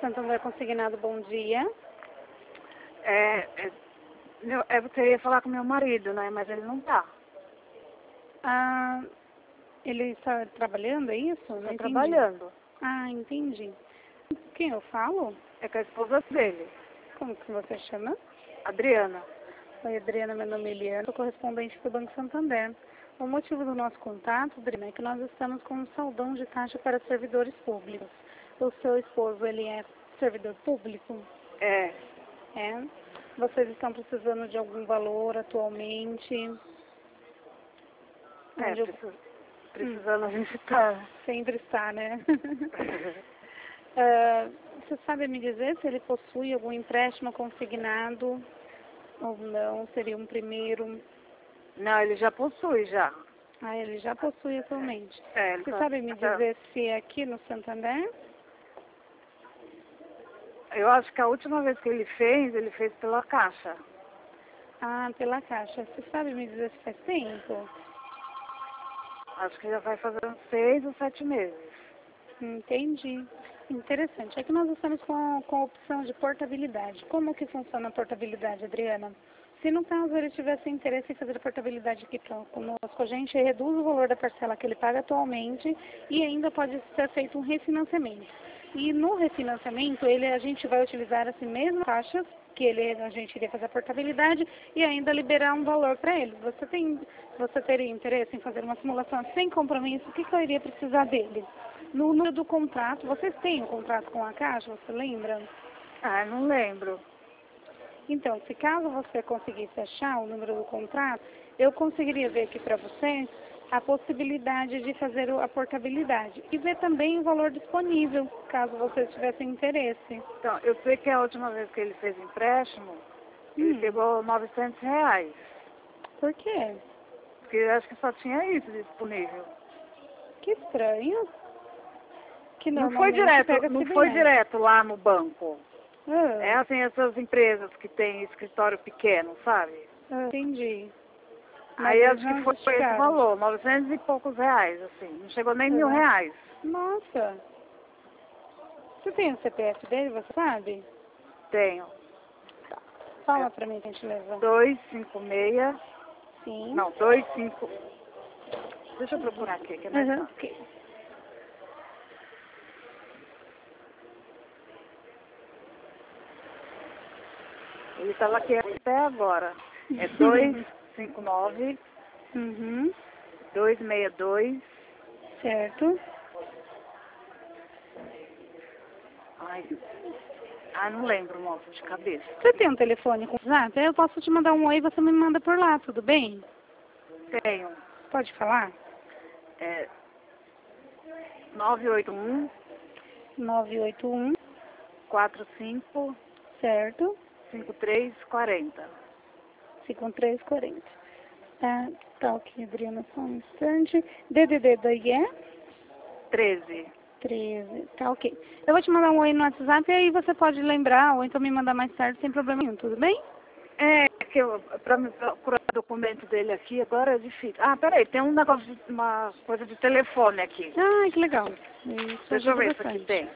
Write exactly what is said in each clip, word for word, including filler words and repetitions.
Santander Consignado, bom dia. É, é, meu, eu queria falar com meu marido, né? Mas ele não tá. Ah, ele está trabalhando, é isso? Não Tá entendi. trabalhando. Ah, entendi. Quem eu falo? É com a esposa dele, Como que você chama? Adriana. Oi, Adriana, meu nome é Eliana, sou correspondente do Banco Santander. O motivo do nosso contato, Adriana, é que nós estamos com um saldão de taxa para servidores públicos. O seu esposo, ele é servidor público? É, É. Vocês estão precisando de algum valor atualmente? é Onde eu- preciso, precisando a gente tá. Sempre está, né? Ah, você sabe me dizer se ele possui algum empréstimo consignado ou não? Seria um primeiro. Não, ele já possui já. Ah, ele já possui atualmente. É, ele Você tá- sabe me tá- dizer se é aqui no Santander? Eu acho que a última vez que ele fez, ele fez pela Caixa. Ah, pela Caixa. Você sabe me dizer se faz tempo? Acho que já vai fazer uns seis ou sete meses. Entendi. Interessante. É que nós estamos com, com a opção de portabilidade. Como que funciona a portabilidade, Adriana? Se no caso ele tivesse interesse em fazer a portabilidade aqui pra- conosco, a gente reduz o valor da parcela que ele paga atualmente e ainda pode ser feito um refinanciamento. E no refinanciamento, ele, a gente vai utilizar as mesmas taxas que ele, a gente iria fazer a portabilidade e ainda liberar um valor para ele. Você tem, você teria interesse em fazer uma simulação sem compromisso? O que, que eu iria precisar dele? No número do contrato, vocês têm um contrato com a Caixa, você lembra? Ah, não lembro. Então, se caso você conseguisse achar o número do contrato, eu conseguiria ver aqui para você a possibilidade de fazer o- a portabilidade e ver também o valor disponível, caso vocês tivessem interesse. Então, eu sei que a última vez que ele fez empréstimo, ele Hum, pegou novecentos reais. por quê? Porque eu acho que só tinha isso disponível. Que estranho. Que Não foi normalmente direto, pega não foi cibernético. direto lá no banco. Ah, É assim, essas empresas que têm escritório pequeno, sabe? ah, entendi. Mas Aí eles acho não que foi esse justificaram. valor, novecentos e poucos reais, assim. Não chegou nem mil Uhum. reais. Nossa. Você tem o C P F dele, você sabe? Tenho. Fala pra mim, gentileza. dois cinco seis, Sim. não, dois cinco. Deixa eu procurar aqui, que é mais Uhum. fácil. Ok. Ele estava aqui até agora. É dois cinco nove, Uhum. dois seis dois. Certo. Ai, ah, não lembro, moço, de cabeça. Você tem um telefone com WhatsApp? Eu posso te mandar um oi e você me manda por lá, tudo bem? Tenho. Pode falar? É nove oito um, nove oito um, quatro cinco, certo? cinco três quatro zero. cinco três quatro zero. Tá, tá ok, Adriana, só um instante. D D D daí é? treze. treze. Tá ok. Eu vou te mandar um oi no WhatsApp e aí você pode lembrar ou então me mandar mais tarde sem problema nenhum, tudo bem? É, que eu, pra me procurar o documento dele aqui, agora é difícil. Ah, peraí, tem um negócio, de, uma coisa de telefone aqui. Ah, que legal. Isso Deixa eu ajuda ver se aqui bastante. tem.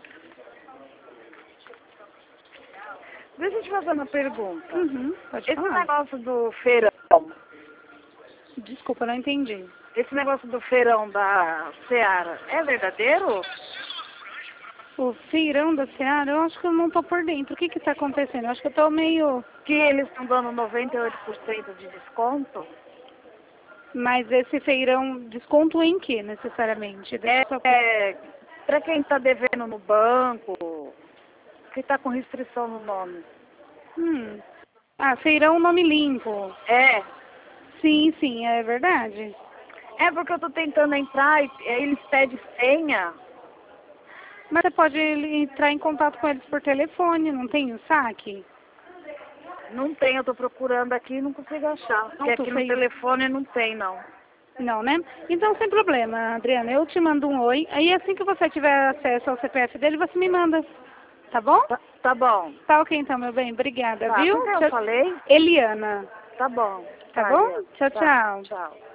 Deixa eu te fazer uma pergunta. Uhum, pode Esse falar. negócio do feirão, Desculpa, não entendi. esse negócio do feirão da Seara, é verdadeiro? O feirão da Seara, eu acho que eu não tô por dentro. O que que tá acontecendo? Eu acho que eu tô meio... Que eles estão dando noventa e oito por cento de desconto? Mas esse feirão, desconto em que, necessariamente? Deixa É, eu só... é para quem está devendo no banco, que está com restrição no nome. Hum. Ah, feirão nome limpo. É, Sim, sim, é verdade. é porque eu estou tentando entrar e aí eles pedem senha. Mas você pode entrar em contato com eles por telefone, não tem o saque? Não tem, eu estou procurando aqui e não consigo achar. Porque Não, tu aqui no fez- telefone não tem, não. Não, né? Então, sem problema, Adriana. Eu te mando um oi. Aí, assim que você tiver acesso ao C P F dele, você me manda. Tá bom? Tá, tá bom. Tá ok, então, meu bem. Obrigada, Tá, viu? com quem eu Tchau- falei? Eliana. Tá bom. Tá Tá, bom? Eliana. Tchau, Tá, tchau. tchau.